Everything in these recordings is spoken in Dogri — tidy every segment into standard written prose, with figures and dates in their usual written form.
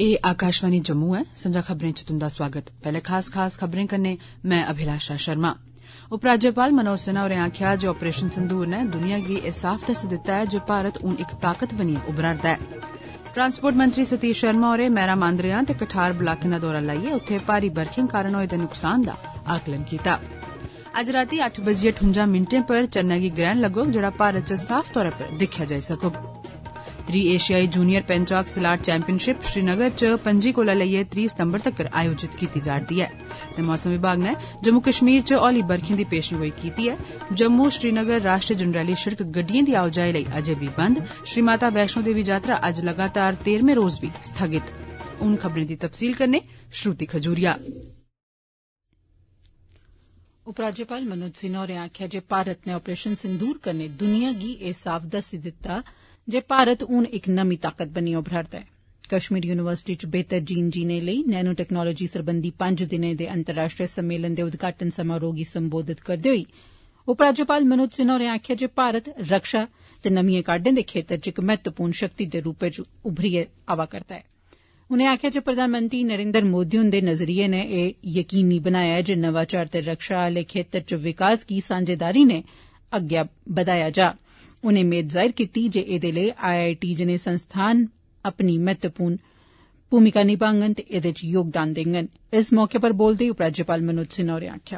ए आकाशवाणी जम्मू है। संजा खबरें च तुंदा स्वागत। पैहले खास खबरें कन्नै मैं अभिलाषा शर्मा। उपराज्यपाल मनोज सिन्हा होरें आखेआ जे ऑपरेशन सिंदूर ने दुनिया गी एह साफ दस्सी दित्ता ऐ जे भारत हून इक ताकत बनियै उभरा'रदा है। ट्रांसपोर्ट मंत्री सतीश शर्मा होरें मैरा मांदरेयां ते कठार ब्लाकें दा दौरा लाइयै उत्थे भारी बरखें कारण होए दे नुकसान दा आकलन कीता। अज्ज रातीं 8:58 पर चन्नै गी ग्रहण लग्गोग जेड़ा भारत च साफ तौरा पर दिक्खेआ जाई सकोग। त्री एशियाई junior pencak silat championship Srinagar च 5 कोला लेइयै 30 सितंबर तक्कर आयोजित कीती जा'रदी ऐ ते मौसम विभाग ने जम्मू कश्मीर च हौली बरखें दी पेशगोई कीती ऐ। जम्मू श्रीनगर राष्ट्रीय जरनैली शिड़क गड्डिएं दी आओजाई लेई अजें बी बंद। श्री माता वैष्णो देवी यात्रा अज्ज लगातार 13वें रोज बी स्थगित। हुन खबरें दी तफसील कन्नै श्रुति खजूरिया। उपराज्यपाल मनोज सिन्हा होरें आखेआ जे भारत ने ऑपरेशन सिंदूर कन्नै दुनिया गी एह साफ दस्सी दित्ता जे भारत हून इक नमीं ताकत बनियै उभरा'रदा ऐ। कश्मीर यूनिवर्सिटी च बेहतर जीन जीने लेई नैनो टैक्नोलोजी सरबंधी 5 दिनें दे अंतर्राष्ट्रीय सम्मेलन दे उद्घाटन समारोह गी संबोधित करदे होई उपराज्यपाल मनोज सिन्हा होरें आखेआ जे भारत रक्षा ते नमिएं काड्डें दे खेतर च इक महत्वपूर्ण शक्ति दे रूपै च उभरियै आवा करदा ऐ। उनें आखेआ जे प्रधानमंत्री नरेन्द्र मोदी हुंदे नजरिये नै एह यकीनी बनाया ऐ जे नवाचार ते रक्षा आले खेतर च विकास गी सांझेदारी नै अग्गै बधाया जा। उनें मेद जाहिर कीती जे एदे लेई IIT जनेह संस्थान अपनी महत्वपूर्ण भूमिका निभाङन ते एदे च योगदान देङन। इस मौके पर बोलदे होई उपराज्यपाल मनोज सिन्हा होरें आखेआ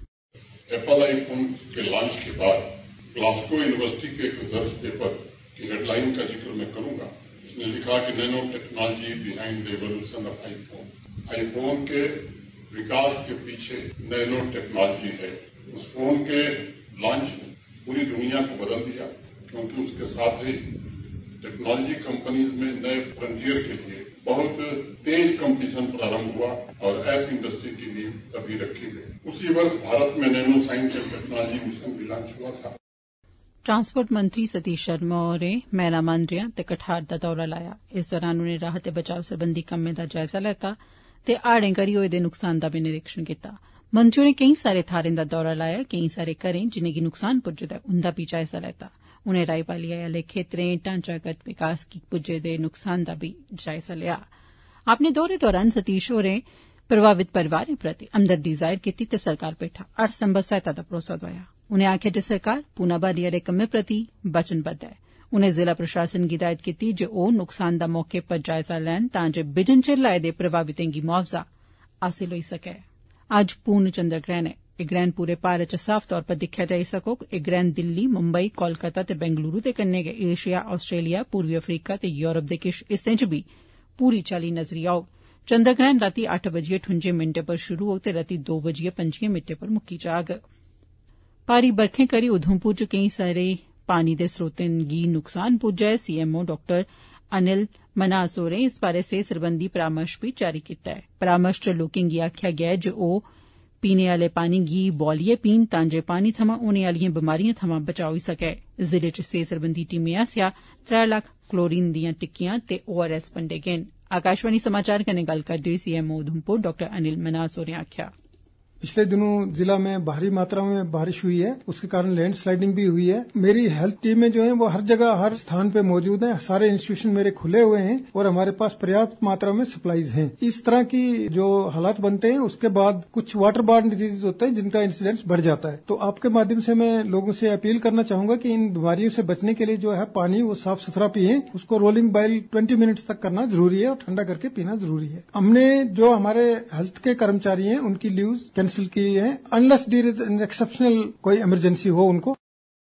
एप्पल आईफोन के लॉन्च के बाद ग्लासगो यूनिवर्सिटी के एक रिसर्च पेपर की हेडलाइन का जिक्र मैं करूंगा। उसने लिखा कि nano technology behind the evolution of iPhone. IPhone के विकास के पीछे नैनो टेक्नोलॉजी है। उस फोन के लॉन्च ने पूरी दुनिया को बदल दिया क्योंकि उसके साथ ही टेक्नोलॉजी कंपनीज में नए फ्रंटियर के लिए बहुत तेज कंपटीशन प्रारंभ हुआ और ऐप इंडस्ट्री की नींव तभी रखी गई। उसी वर्ष भारत में nano science and technology mission भी लॉन्च हुआ था। ट्रांसपोर्ट मंत्री सतीश शर्मा होरें मैरा मांदरेयां ते कठार दा दौरा लाया। इस दौरान उनें राहत ते बचाव सरबंधी कम्में दा जायजा लैता ते हाड़ें करी होए दे नुकसान दा बी निरीक्षण कीता। मंत्री होरें केई सारे थाहरें दा दौरा लाया। केई सारे घरें जिनेंगी नुकसान पुज्जे दा उंदा बी जायजा लैता। उनें राई बालियां आले खेतरें ढांचागत विकास गी पुज्जे दे नुकसान दा बी जायजा लेआ। अपने दौरे दौरान सतीश होरें प्रभावित परिवारें प्रति हमदर्दी जाहिर कीती ते सरकार पेठा हर संभव सहायता दा भरोसा दोआया। उनें आखेआ जे सरकार पूनाबारी आले कम्में प्रति वचनबद्ध ऐ। उनें जिला प्रशासन गी हिदायत कीती जे ओह नुकसान दा मौके पर जायजा लैन तां जे बिजन चिर लाए दे प्रभावितें गी मुआवजा हासिल होई सकै। अज्ज पूर्ण चंद्रग्रहण ऐ। एह ग्रहण पूरे भारत च साफ तौर पर दिक्खेआ जाई सकोग। एह ग्रहण दिल्ली, मुंबई, कोलकाता ते बेंगलुरू दे कन्नै गै एशिया, आस्ट्रेलिया, पूर्वी अफ्रीका ते यूरोप दे किश हिस्सें च बी पूरी चाल्ली नजरी औग। चंद्रग्रहण रातीं 8:58 पर शुरू होग ते रातीं 2:25 पर मुक्की जाग। भारी बरखें करी उधमपुर च केई सारे पानी दे स्रोतें गी नुकसान पुज्जा ऐ। CMO डॉ अनिल मन्हास होरें इस बारै सेहत सरबंधी परामर्श बी जारी कीता ऐ। परामर्श च लोकें गी आखेआ गेआ ऐ जे ओह पीने आले पानी गी बोआलियै पीन तां जे पानी थमां होने आलिएं बमारिएं थमां बचाव होई सकै। जिले च सेहत सरबंधी टीमें आसेआ 3 लाख क्लोरीन दियां टिक्कियां ते ORS बंडे गे न। आकाशवाणी समाचार कन्नै गल्ल करदे होई CMO उधमपुर डॉ अनिल मन्हास होरें आखेआ पिछले दिनों जिला में भारी मात्रा में बारिश हुई है। उसके कारण लैंड स्लाइडिंग भी हुई है। मेरी हेल्थ टीमें जो है वो हर जगह हर स्थान पे मौजूद है। सारे इंस्टीट्यूशन मेरे खुले हुए हैं और हमारे पास पर्याप्त मात्रा में सप्लाईज हैं। इस तरह की जो हालात बनते हैं उसके बाद कुछ वाटर बॉर्न डिजीज होते हैं जिनका इंसिडेंस बढ़ जाता है। तो आपके माध्यम से मैं लोगों से अपील करना चाहूंगा कि इन बीमारियों से बचने के लिए जो है पानी वो साफ सुथरा पिए। उसको रोलिंग बॉयल 20 मिनट्स तक करना जरूरी है और ठंडा करके पीना जरूरी है। हमने जो हमारे हेल्थ के कर्मचारी हैं उनकी लीव कैंसिल की है unless there is an exceptional कोई इमरजेंसी हो उनको।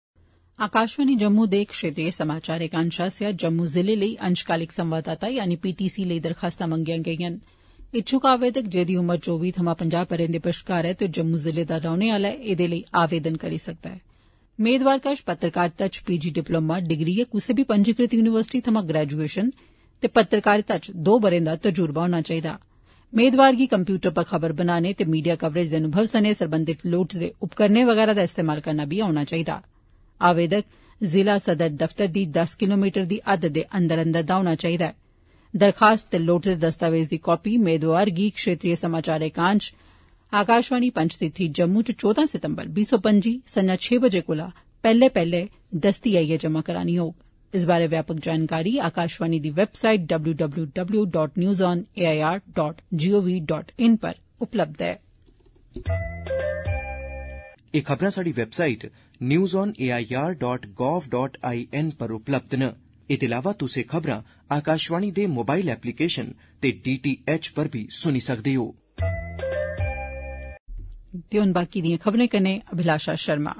आकाशवाणी जम्मू दे क्षेत्रीय समाचार एकांश आसेआ जम्मू जिले लेई अंशकालिक संवाददाता यानी PTC लेई दरखास्तां मंगियां गेईआं न। इच्छुक आवेदक जेदी उमर 24 थमां 50 ब'रें दे बश्कार ऐ ते जम्मू जिले दा रौह्ने आला ऐ एह्दे लेई आवेदन करी सकदा ऐ। मेदवार कश पत्रकारिता च PG डिप्लोमा डिग्री या कुसै बी पंजीकृत यूनिवर्सिटी थमां ग्रेजुएशन ते पत्रकारिता च 2 ब'रें दा तजुर्बा होना चाहिदा। मेदवार गी कम्प्यूटर पर खबर बनाने ते मीडिया कवरेज दे अनुभव सने सरबंधित लोड़चदे उपकरणें वगैरा दा इस्तेमाल करना बी औना चाहिदा। आवेदक जिला सदर दफ्तर दी 10 किलोमीटर दी हद दे अंदर अंदर दा होना चाहिदा। दरखास्त ते लोड़चदे दस्तावेज दी कापी मेदवार गी क्षेत्रीय समाचार एकांश आकाशवाणी पंचतीर्थी जम्मू च 14 सितंबर 2025 संञा 6 बजे कोला पैह्ले दस्ती आइयै जमा करानी होग। इस बारे व्यापक जानकारी आकाशवाणी दी वेबसाइट www.newsonair.gov.in पर उपलब्ध ऐ। एह् खबरां साडी वेबसाइट newsonair.gov.in पर उपलब्ध न। एह्दे अलावा तुस एह् खबरां आकाशवाणी दे मोबाइल एप्लीकेशन ते DTH पर बी सुनी सकदे हो। ते हुन बाकी दियां खबरें कन्नै अभिलाषा शर्मा।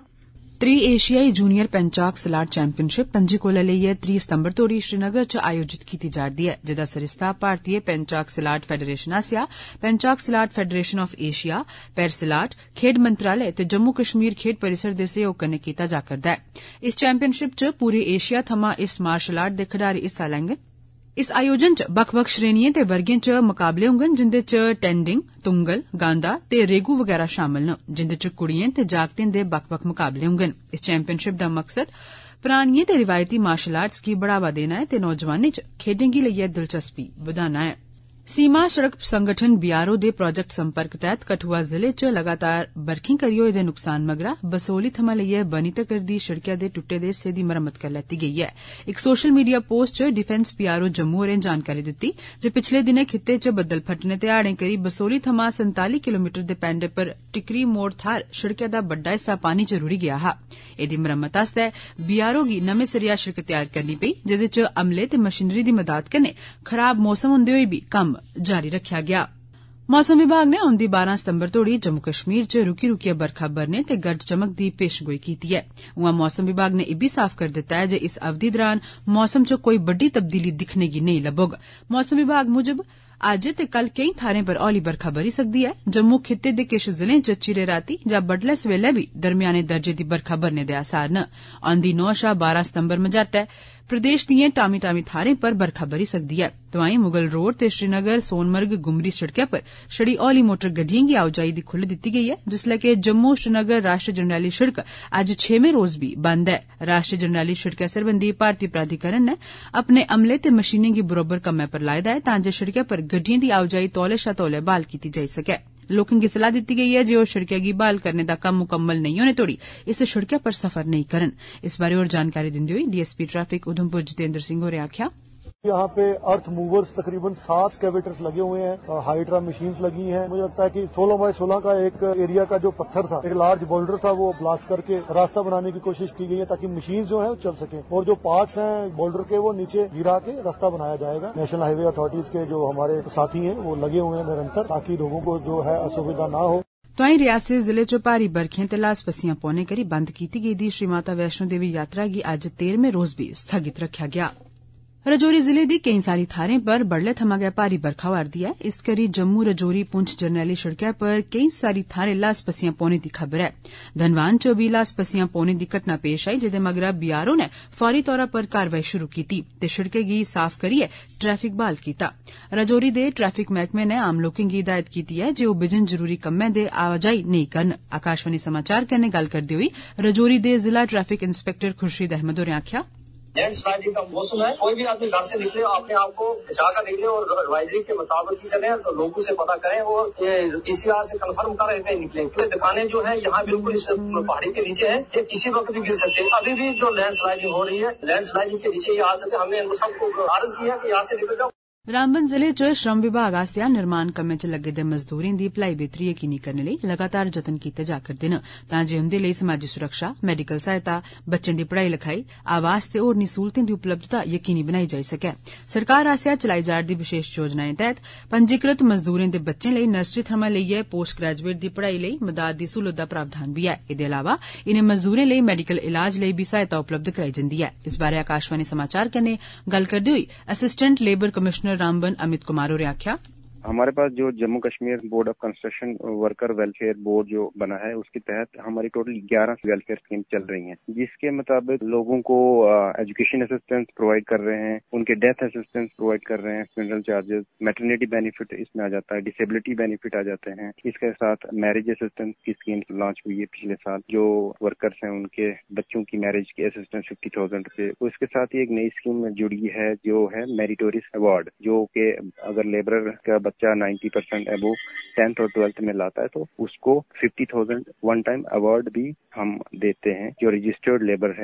एशियाई जूनियर पेंचाक सलाट चैंपियनशिप 5 कोला लेइयै 30 सितंबर तोड़ी श्रीनगर च आयोजित कीती जा'रदी ऐ, जेदा सरिस्ता भारतीय पेंचाक सलाट फेडरेशन आसेआ pencak silat federation of Asia, Persilat, खेड्ड मंत्रालय ते जम्मू कश्मीर खेड्ड परिसर दे सहयोग कन्नै कीता जा करदा ऐ। इस चैंपियनशिप च पूरे एशिया थमां इस मार्शल आर्ट दे खडारी हिस्सा लैंगन। इस आयोजन च बक्ख-बक्ख श्रेणिएं ते वर्गें च मुकाबले होंगन, जिंदे च टेंडिंग, तुंगल, गांदा ते रेगू वगैरा शामल न, जिंदे च कुड़िएं ते जागतें दे बक्ख-बक्ख मुकाबले होंगन। इस चैंपियनशिप दा मकसद परानिएं ते रिवायती मार्शल आर्ट्स गी बढ़ावा देना ऐ ते नौजवानें च खेड्डें गी लेइयै दिलचस्पी बधाना ऐ। सीमा सड़क संगठन BRO दे प्रोजेक्ट संपर्क तैह्त कठुआ जिले च लगातार बरखें करी होए दे नुकसान मगरा बसोली थमां लेइयै बनी तगर दी सड़कै दे टुटे दे हिस्से दी मरम्मत करी लैती गेई ऐ। इक सोशल मीडिया पोस्ट च डिफेंस PRO जम्मू होरें जानकारी दित्ती जे पिछले दिनें खित्ते च बद्दल फटने ते हाड़ें करी बसोली थमां 47 किलोमीटर दे पैंडे पर टिकरी मोड़ थाह्र सड़कै दा बड्डा हिस्सा पानी च रुड़ी गेआ हा। एह्दी मरम्मत आस्तै BRO गी नमें सिरेआ सड़क तैयार करनी पेई, जेह्दे च अमले ते मशीनरी दी मदाद कन्नै खराब मौसम होंदे होई बी कम्म जारी रखेआ गेआ। मौसम विभाग नै औंदी 12 सितंबर तोड़ी जम्मू कश्मीर च रुकी रुकियै बरखा बरने ते गरज चमक दी पेशगोई कीती ऐ। उआं मौसम विभाग नै इब्बी साफ करी दित्ता ऐ जे इस अवधि दौरान मौसम च कोई बड्डी तब्दीली दिक्खने गी नेईं लब्बोग। मौसम विभाग मुजब अज्ज ते कल केईं थाह्रें पर हौली बरखा बरी सकदी ऐ। जम्मू खित्ते दे किश जिलें च चिरे रातीं जां बड्डलै सवेलै बी दरम्याने दर्जे दी बरखा बरने दे आसार न। औंदी 9 शा 12 सितंबर मझाटै प्रदेश दिएं टामी टामी थाह्रें पर बरखा बरी सकदी ऐ। तोआईं मुगल रोड ते श्रीनगर सोनमर्ग गुमरी सड़कै पर छड़ी हौली मोटर गड्डिएं गी आओजाई दी खुल्ल दित्ती गेई ऐ, जिसलै कि जम्मू श्रीनगर राष्ट्रीय जरनैली सड़क अज्ज 6वें रोज बी बंद ऐ। राष्ट्रीय जरनैली सड़कै सरबंधी भारतीय प्राधिकरण नै अपने अमले ते मशीनें गी बरोबर कम्मै पर लाए दा ऐ, तां जे सड़कै पर गड्डिएं दी आओजाई तौले शा तौले ब्हाल कीती जाई सकै। लोकें गी सलाह दित्ती गेई ऐ जे ओह् सड़कै गी ब्हाल करने दा कम्म मुकम्मल नेईं होने तोड़ी इस सड़कै पर सफर नेईं करन। इस बारै होर जानकारी दिंदे होई DSP ट्रैफिक उधमपुर जितेंद्र सिंह होरें आखेआ, यहाँ पे अर्थ मूवर्स तकरीबन 7 स्कैवेटर्स लगे हुए हैं, हाइड्रा मशीन्स लगी हैं। मुझे लगता है कि 16x16 का एक एरिया का जो पत्थर था, एक लार्ज बोल्डर था, वो ब्लास्ट करके रास्ता बनाने की कोशिश की गई है ताकि मशीन्स जो है वो चल सके, और जो पार्ट्स हैं बोल्डर के वो नीचे गिरा के रास्ता बनाया जाएगा। नेशनल हाईवे अथॉरिटीज के जो हमारे साथी हैं वो लगे हुए हैं निरंतर, ताकि लोगों को जो है असुविधा ना हो। तोआईं रियासी जिले च भारी बरखें ते लास पस्सियां पौने करी बंद कीती गेदी श्री माता वैष्णो देवी यात्रा गी अज्ज 13वें रोज बी स्थगित रखेआ गेआ। रजौरी जिले दी केईं सारी थाह्रें पर बडलै थमां गै भारी बरखा होआ'रदी ऐ। इस करी जम्मू रजौरी पुंछ जरनैली सड़कै पर केईं सारी थाह्रें लास पस्सियां पौने दी खबर ऐ। धनवान च बी लास पस्सियां पौने दी घटना पेश आई, जेदे मगरा BRO नै फौरी तौरा पर कारवाई शुरू कीती ते सड़कै गी साफ करियै ट्रैफिक बहाल कीता। रजौरी दे ट्रैफिक मैह्कमे नै आम लोकें गी हिदायत कीती ऐ जे ओह् बिजन जरूरी कम्में दे आवाजाही नेईं करन। आकाशवाणी समाचार कन्नै गल्ल करदे होई रजौरी दे जिला ट्रैफिक इंस्पैक्टर खुर्शीद अहमद होरें आखेआ, लैंडस्लाइडिंग का मौसम है, कोई भी आदमी घर से निकले अपने आप को बचाकर निकले और एडवाइजरी के मुताबिक ही चले, तो लोगों से पता करें और ये PCR से कंफर्म करें कहीं निकले। क्योंकि दुकानें जो है यहाँ बिल्कुल इस पहाड़ी के नीचे है, ये किसी वक्त भी गिर सकते हैं। अभी भी जो लैंडस्लाइडिंग हो रही है, लैंडस्लाइडिंग के नीचे ये आ सकते। हमने इनको सबको अर्ज किया कि यहाँ से निकल जाओ। रामबन जिले च श्रम विभाग आसेआ निर्माण कम्में च लग्गे दे मजदूरें दी भलाई बेहतरी यकीनी करने लेई लगातार जतन कीते जा करदे न, तां जे उंदे लेई समाजी सुरक्षा, मैडिकल सहायता, बच्चें दी पढ़ाई लिखाई, आवास ते होरनी सहूलतें दी उपलब्धता यकीनी बनाई जाई सकै। सरकार आसेआ चलाई जा'रदी विशेष योजनाएं तैह्त पंजीकृत मजदूरें दे बच्चें लेई नर्सरी थमां लेइयै पोस्ट ग्रेजुएट दी पढ़ाई लेई मदाद दी सहूलत दा प्रावधान बी ऐ। एह्दे अलावा इनें मजदूरें लेई मैडिकल इलाज लेई भी सहायता उपलब्ध कराई जंदी ऐ। इस बारै आकाशवाणी समाचार कन्नै गल्ल करदे होई assistant labour commissioner Ramban Amit Kumar होरें आखेआ, हमारे पास जो Jammu Kashmir board of construction worker welfare board जो बना है, उसके तहत हमारी टोटल 11 वेलफेयर स्कीम चल रही हैं, जिसके मुताबिक लोगों को एजुकेशन असिस्टेंस प्रोवाइड कर रहे हैं, उनके डेथ असिस्टेंस प्रोवाइड कर रहे हैं, फ्यूनरल चार्जेस, मैटरनिटी बेनिफिट इसमें आ जाता है, डिसेबिलिटी बेनिफिट आ जाते हैं। इसके साथ मैरिज असिस्टेंस की स्कीम लॉन्च हुई है पिछले साल, जो वर्कर्स हैं उनके बच्चों की मैरिज की असिस्टेंस 50,000 रुपए। उसके साथ ही एक नई स्कीम जुड़ी है जो है मेरिटोरियस अवार्ड, जो कि अगर लेबरर का बच्चा 90% अबव 10th और 12th में लाता है तो उसको 50,000 वन टाइम अवार्ड भी हम देते हैं, जो रजिस्टर्ड लेबर है।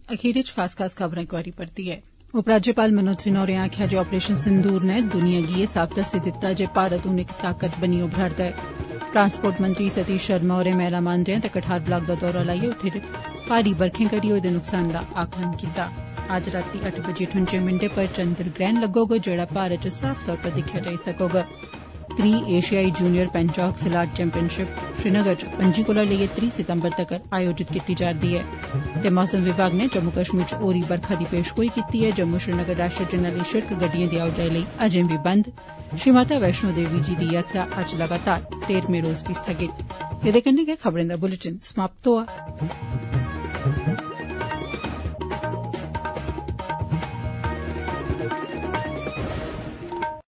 अखीर च खास खबरां इक बारी परतियै। उपराज्यपाल मनोज सिन्हा होरें आखेआ जे ऑपरेशन सिंदूर नै दुनिया गी एह् साफ दस्सी दित्ता जे भारत हून इक ताकत बनी उभरा'रदा ऐ। ट्रांसपोर्ट मंत्री सतीश शर्मा होरें मैला मांदरें ते कठार ब्लाक दा दौरा लाइयै उत्थे भारी बरखें करी होए दे नुकसान दा आकलन कीता। अज्ज रातीं 8:58 पर चंद्र ग्रहण लग्गोग जेहड़ा भारत च साफ तौर पर दिक्खेआ जाई सकोग। त्री एशियाई junior pencak silat championship Srinagar च 5 कोला लेइयै 30 सितंबर तगर आयोजित कीती जा'रदी ऐ ते मौसम विभाग ने जम्मू कश्मीर च होरी बरखा दी पेशगोई कीती ऐ। जम्मू श्रीनगर राष्ट्रीय जरनैली शिड़क गड्डिएं दी आओजाई लेई अजें बी बंद। श्री माता वैष्णो देवी जी दी यात्रा अज्ज लगातार 13वें रोज बी स्थगित। एह्दे कन्नै गै खबरें दा बुलेटिन समाप्त होआ।